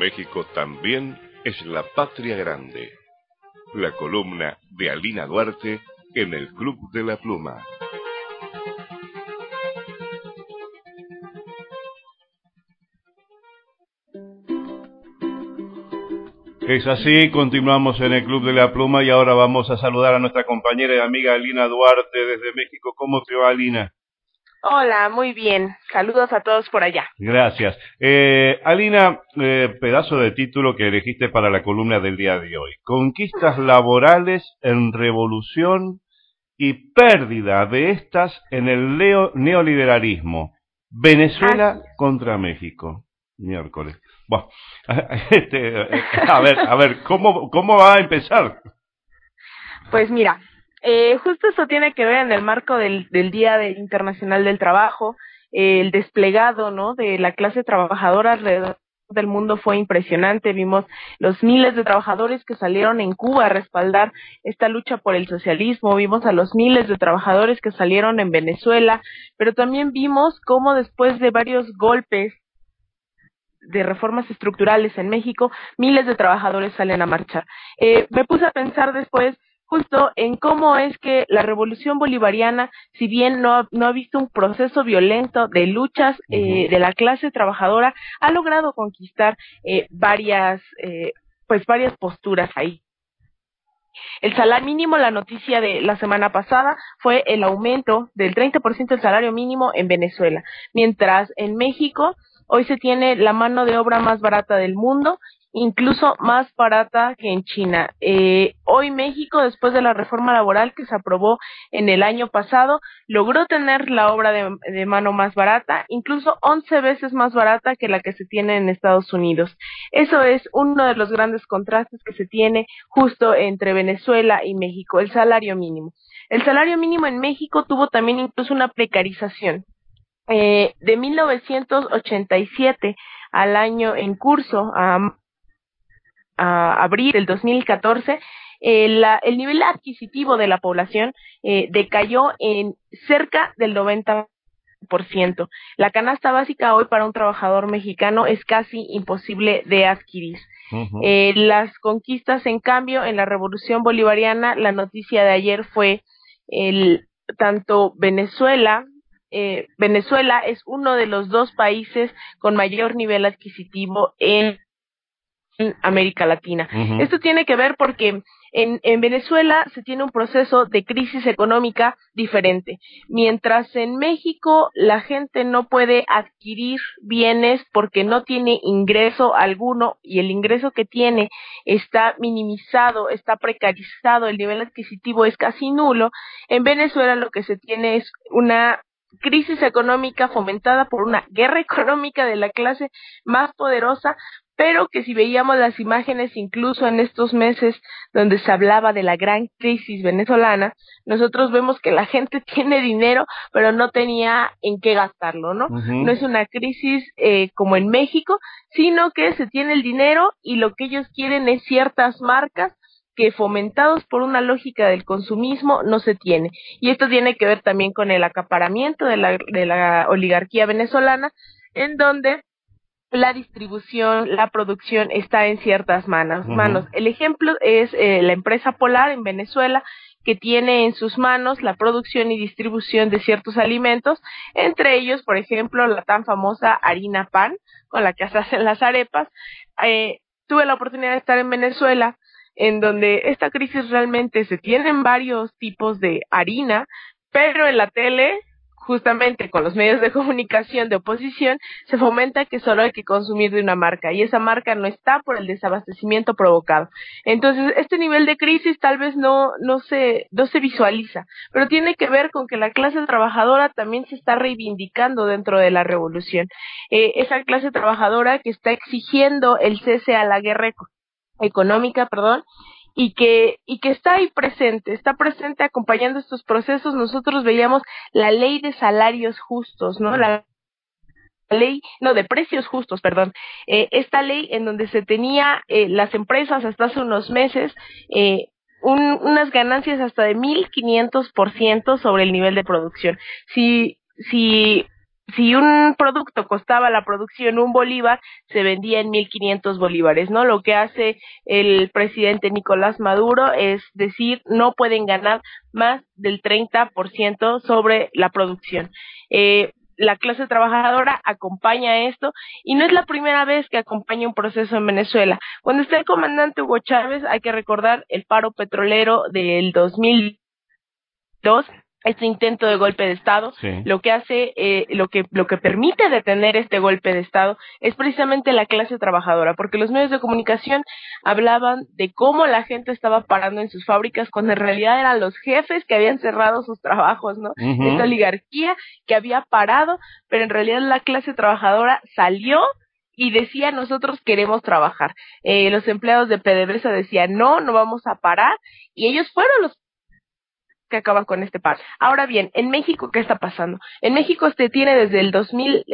México también es la patria grande. La columna de Alina Duarte en el Club de la Pluma. Es así, continuamos en el Club de la Pluma y ahora vamos a saludar a nuestra compañera y amiga Alina Duarte desde México. ¿Cómo te va, Alina? Hola, muy bien. Saludos a todos por allá. Gracias. Alina, pedazo de título que elegiste para la columna del día de hoy. Conquistas laborales en revolución y pérdida de estas en el neoliberalismo. Venezuela contra México. Miércoles. Bueno, a ver, ¿cómo va a empezar? Pues mira, justo eso tiene que ver en el marco del Día Internacional del Trabajo. El desplegado, ¿no?, de la clase trabajadora alrededor del mundo fue impresionante. Vimos los miles de trabajadores que salieron en Cuba a respaldar esta lucha por el socialismo, vimos a los miles de trabajadores que salieron en Venezuela, pero también vimos cómo después de varios golpes de reformas estructurales en México, miles de trabajadores salen a marchar. Me puse a pensar después justo en cómo es que la revolución bolivariana, si bien no ha visto un proceso violento de luchas de la clase trabajadora, ha logrado conquistar varias posturas ahí. El salario mínimo, la noticia de la semana pasada, fue el aumento del 30% del salario mínimo en Venezuela, mientras en México hoy se tiene la mano de obra más barata del mundo, incluso más barata que en China. Hoy México, después de la reforma laboral que se aprobó en el año pasado, logró tener la obra de mano más barata, incluso 11 veces más barata que la que se tiene en Estados Unidos. Eso es uno de los grandes contrastes que se tiene justo entre Venezuela y México, el salario mínimo. El salario mínimo en México tuvo también incluso una precarización. De 1987 al año en curso, a abril del 2014, el nivel adquisitivo de la población decayó en cerca del 90%. La canasta básica hoy para un trabajador mexicano es casi imposible de adquirir. Las conquistas, en cambio, en la revolución bolivariana, la noticia de ayer fue tanto Venezuela es uno de los dos países con mayor nivel adquisitivo en América Latina. Esto tiene que ver porque en Venezuela se tiene un proceso de crisis económica diferente. Mientras en México la gente no puede adquirir bienes porque no tiene ingreso alguno y el ingreso que tiene está minimizado, está precarizado, el nivel adquisitivo es casi nulo, en Venezuela lo que se tiene es una crisis económica fomentada por una guerra económica de la clase más poderosa, pero que si veíamos las imágenes incluso en estos meses donde se hablaba de la gran crisis venezolana, nosotros vemos que la gente tiene dinero, pero no tenía en qué gastarlo, ¿no? No es una crisis como en México, sino que se tiene el dinero y lo que ellos quieren es ciertas marcas que fomentados por una lógica del consumismo no se tiene. Y esto tiene que ver también con el acaparamiento de la oligarquía venezolana, en donde la distribución, la producción está en ciertas manos. El ejemplo es la empresa Polar en Venezuela, que tiene en sus manos la producción y distribución de ciertos alimentos, entre ellos, por ejemplo, la tan famosa harina pan, con la que se hacen las arepas. Tuve la oportunidad de estar en Venezuela, en donde esta crisis realmente se tienen varios tipos de harina, pero en la tele, justamente con los medios de comunicación de oposición, se fomenta que solo hay que consumir de una marca, y esa marca no está por el desabastecimiento provocado. Entonces, este nivel de crisis tal vez no se visualiza, pero tiene que ver con que la clase trabajadora también se está reivindicando dentro de la revolución. Esa clase trabajadora que está exigiendo el cese a la guerra económica, y que está ahí está presente acompañando estos procesos. Nosotros veíamos la ley de salarios justos, ¿no? De precios justos, esta ley en donde se tenía las empresas hasta hace unos meses unas ganancias hasta de 1,500% sobre el nivel de producción. Si si un producto costaba la producción 1 bolívar, se vendía en 1.500 bolívares, ¿no? Lo que hace el presidente Nicolás Maduro es decir, no pueden ganar más del 30% sobre la producción. La clase trabajadora acompaña esto y no es la primera vez que acompaña un proceso en Venezuela. Cuando está el comandante Hugo Chávez, hay que recordar el paro petrolero del 2002, este intento de golpe de Estado. Sí. Lo que hace, lo que permite detener este golpe de Estado es precisamente la clase trabajadora, porque los medios de comunicación hablaban de cómo la gente estaba parando en sus fábricas, cuando en realidad eran los jefes que habían cerrado sus trabajos, ¿no? Esta oligarquía que había parado, pero en realidad la clase trabajadora salió y decía, nosotros queremos trabajar. Los empleados de PDVSA decían, no vamos a parar, y ellos fueron los que acaban con este paro. Ahora bien, en México, ¿qué está pasando? En México tiene desde el 2000,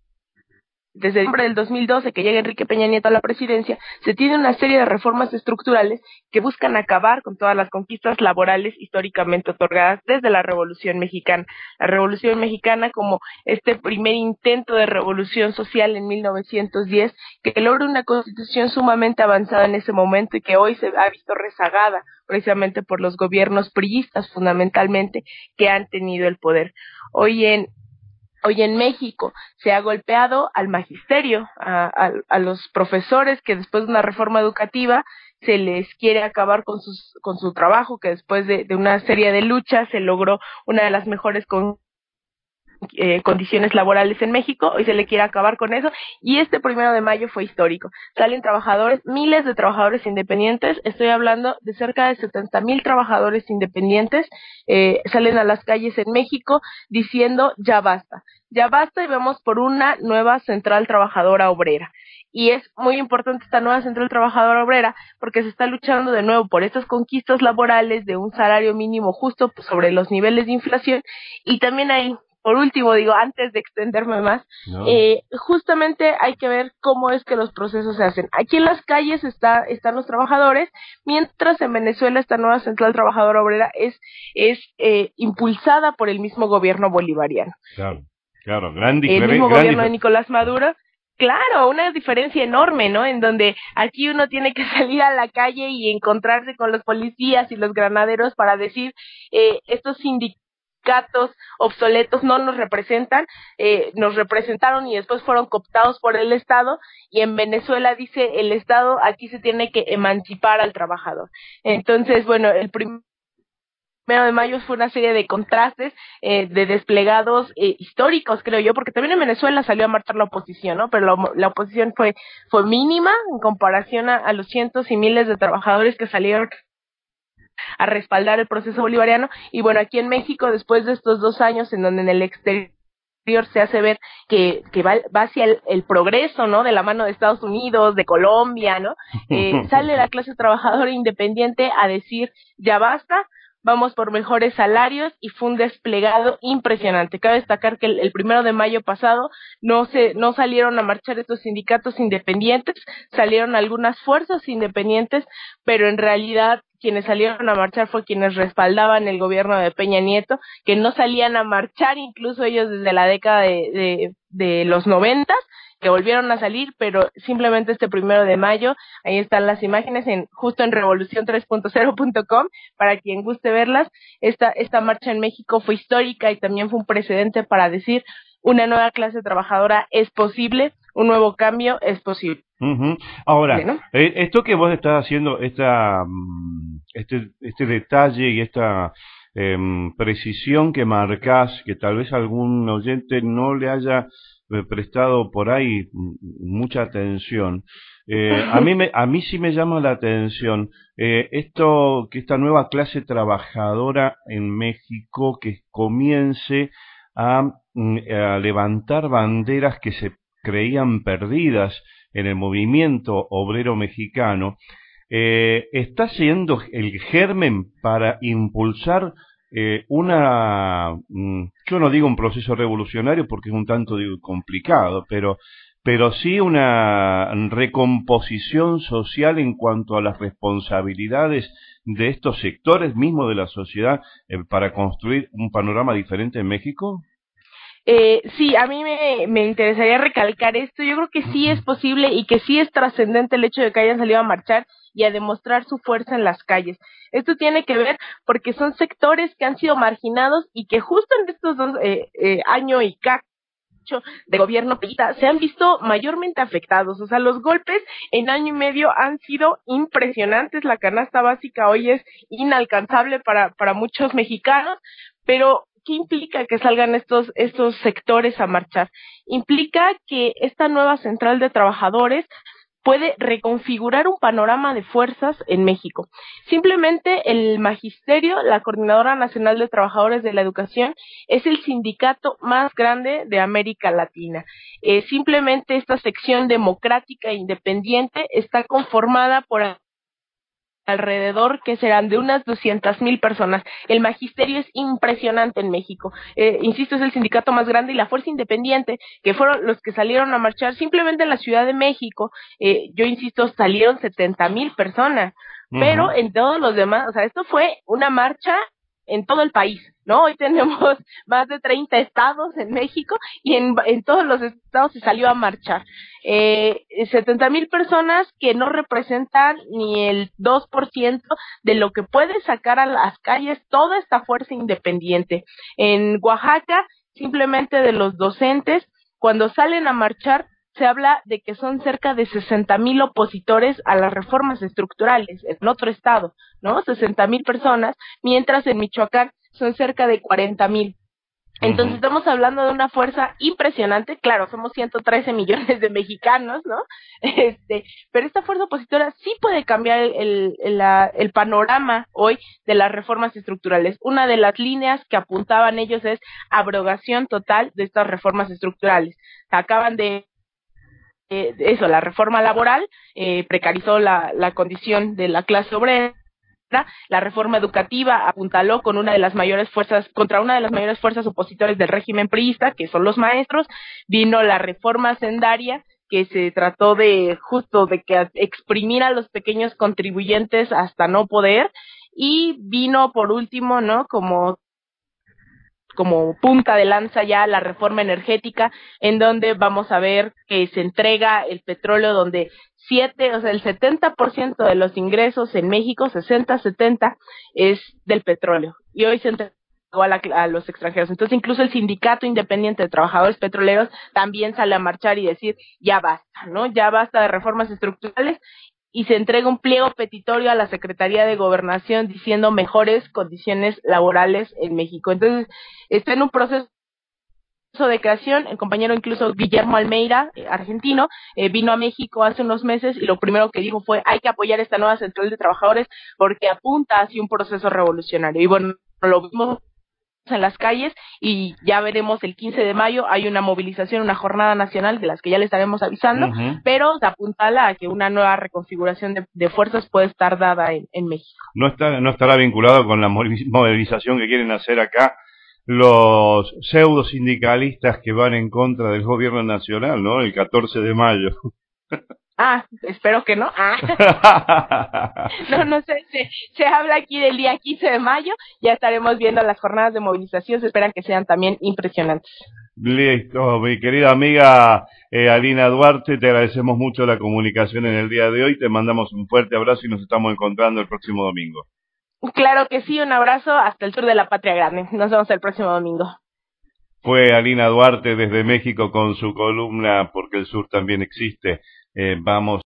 desde diciembre del 2012 que llega Enrique Peña Nieto a la presidencia, se tiene una serie de reformas estructurales que buscan acabar con todas las conquistas laborales históricamente otorgadas desde la Revolución Mexicana. La Revolución Mexicana como este primer intento de revolución social en 1910, que logra una constitución sumamente avanzada en ese momento y que hoy se ha visto rezagada precisamente por los gobiernos priistas fundamentalmente que han tenido el poder. Hoy en México se ha golpeado al magisterio, a los profesores que después de una reforma educativa se les quiere acabar con su trabajo, que después de una serie de luchas se logró una de las mejores condiciones laborales en México. Hoy se le quiere acabar con eso, y este 1 de mayo fue histórico. Salen trabajadores, miles de trabajadores independientes, estoy hablando de cerca de 70,000 trabajadores independientes, salen a las calles en México diciendo ya basta, y vamos por una nueva central trabajadora obrera. Y es muy importante esta nueva central trabajadora obrera porque se está luchando de nuevo por estas conquistas laborales de un salario mínimo justo sobre los niveles de inflación. Y también hay, por último, antes de extenderme más, justamente hay que ver cómo es que los procesos se hacen. Aquí en las calles están los trabajadores, mientras en Venezuela esta nueva central trabajadora obrera es impulsada por el mismo gobierno bolivariano. Claro, gran diferencia. El mismo gobierno de Nicolás Maduro. Claro, una diferencia enorme, ¿no? En donde aquí uno tiene que salir a la calle y encontrarse con los policías y los granaderos para decir, estos sindicatos obsoletos no nos representan, nos representaron y después fueron cooptados por el Estado, y en Venezuela dice el Estado, aquí se tiene que emancipar al trabajador. Entonces, bueno, el 1 de mayo fue una serie de contrastes, de desplegados históricos, creo yo, porque también en Venezuela salió a marchar la oposición, ¿no? Pero la oposición fue mínima en comparación a los cientos y miles de trabajadores que salieron a respaldar el proceso bolivariano. Y bueno, aquí en México, después de estos 2 años en donde en el exterior se hace ver que va hacia el progreso, ¿no? De la mano de Estados Unidos, de Colombia, ¿no? Sale la clase trabajadora independiente a decir ya basta, vamos por mejores salarios, y fue un desplegado impresionante. Cabe destacar que el 1 de mayo pasado no salieron a marchar estos sindicatos independientes, salieron algunas fuerzas independientes, pero en realidad quienes salieron a marchar fue quienes respaldaban el gobierno de Peña Nieto, que no salían a marchar incluso ellos desde la década de los 90, que volvieron a salir, pero simplemente este 1 de mayo, ahí están las imágenes justo en revolucion3.0.com, para quien guste verlas. Esta marcha en México fue histórica y también fue un precedente para decir una nueva clase trabajadora es posible, un nuevo cambio es posible. Ahora, ¿no? Esto que vos estás haciendo, este detalle y esta precisión que marcás, que tal vez algún oyente no le haya prestado por ahí mucha atención, a mí sí me llama la atención que esta nueva clase trabajadora en México que comience a levantar banderas que se creían perdidas en el movimiento obrero mexicano, está siendo el germen para impulsar yo no digo un proceso revolucionario porque es un tanto complicado, pero sí una recomposición social en cuanto a las responsabilidades de estos sectores mismos de la sociedad para construir un panorama diferente en México. Sí, a mí me interesaría recalcar esto. Yo creo que sí es posible y que sí es trascendente el hecho de que hayan salido a marchar y a demostrar su fuerza en las calles. Esto tiene que ver porque son sectores que han sido marginados y que justo en estos dos año y cacho de gobierno priista se han visto mayormente afectados. O sea, los golpes en año y medio han sido impresionantes. La canasta básica hoy es inalcanzable para muchos mexicanos, pero ¿qué implica que salgan estos sectores a marchar? Implica que esta nueva central de trabajadores puede reconfigurar un panorama de fuerzas en México. Simplemente el Magisterio, la Coordinadora Nacional de Trabajadores de la Educación, es el sindicato más grande de América Latina. Simplemente esta sección democrática e independiente está conformada por alrededor que serán de unas 200,000 personas. El magisterio es impresionante en México. Insisto, es el sindicato más grande y la fuerza independiente, que fueron los que salieron a marchar simplemente en la Ciudad de México. Yo insisto, salieron 70,000 personas, pero en todos los demás, o sea, esto fue una marcha en todo el país, ¿no? Hoy tenemos más de 30 estados en México y en todos los estados se salió a marchar. 70,000 personas que no representan ni el 2% de lo que puede sacar a las calles toda esta fuerza independiente. En Oaxaca, simplemente de los docentes, cuando salen a marchar, se habla de que son cerca de 60,000 opositores a las reformas estructurales en otro estado, ¿no? 60,000 personas, mientras en Michoacán son cerca de 40,000. Entonces estamos hablando de una fuerza impresionante. Claro, somos 113 millones de mexicanos, ¿no? Pero esta fuerza opositora sí puede cambiar el panorama hoy de las reformas estructurales. Una de las líneas que apuntaban ellos es abrogación total de estas reformas estructurales. Acaban de eso, la reforma laboral precarizó la condición de la clase obrera. La reforma educativa apuntaló con una de las mayores fuerzas, contra una de las mayores fuerzas opositores del régimen priista, que son los maestros. Vino la reforma hacendaria, que se trató de justo de que exprimir a los pequeños contribuyentes hasta no poder, y vino por último, ¿no? Como punta de lanza ya la reforma energética, en donde vamos a ver que se entrega el petróleo, donde el 70% de los ingresos en México, 60-70, es del petróleo, y hoy se entregó a los extranjeros. Entonces incluso el Sindicato Independiente de Trabajadores Petroleros también sale a marchar y decir, ya basta, ¿no? Ya basta de reformas estructurales, y se entrega un pliego petitorio a la Secretaría de Gobernación diciendo mejores condiciones laborales en México. Entonces, está en un proceso de creación. El compañero incluso Guillermo Almeida, argentino, vino a México hace unos meses y lo primero que dijo fue, hay que apoyar esta nueva central de trabajadores porque apunta hacia un proceso revolucionario. Y bueno, lo vimos en las calles y ya veremos el 15 de mayo, hay una movilización, una jornada nacional de las que ya le estaremos avisando, pero se apuntala a que una nueva reconfiguración de fuerzas puede estar dada en México. No estará vinculado con la movilización que quieren hacer acá los pseudo sindicalistas que van en contra del gobierno nacional, ¿no? El 14 de mayo. Espero que no. No sé, se habla aquí del día 15 de mayo, ya estaremos viendo las jornadas de movilización, se esperan que sean también impresionantes. Listo, mi querida amiga Alina Duarte, te agradecemos mucho la comunicación en el día de hoy, te mandamos un fuerte abrazo y nos estamos encontrando el próximo domingo. Claro que sí, un abrazo hasta el sur de la Patria Grande, nos vemos el próximo domingo. Fue Alina Duarte desde México con su columna Porque el Sur también existe. Vamos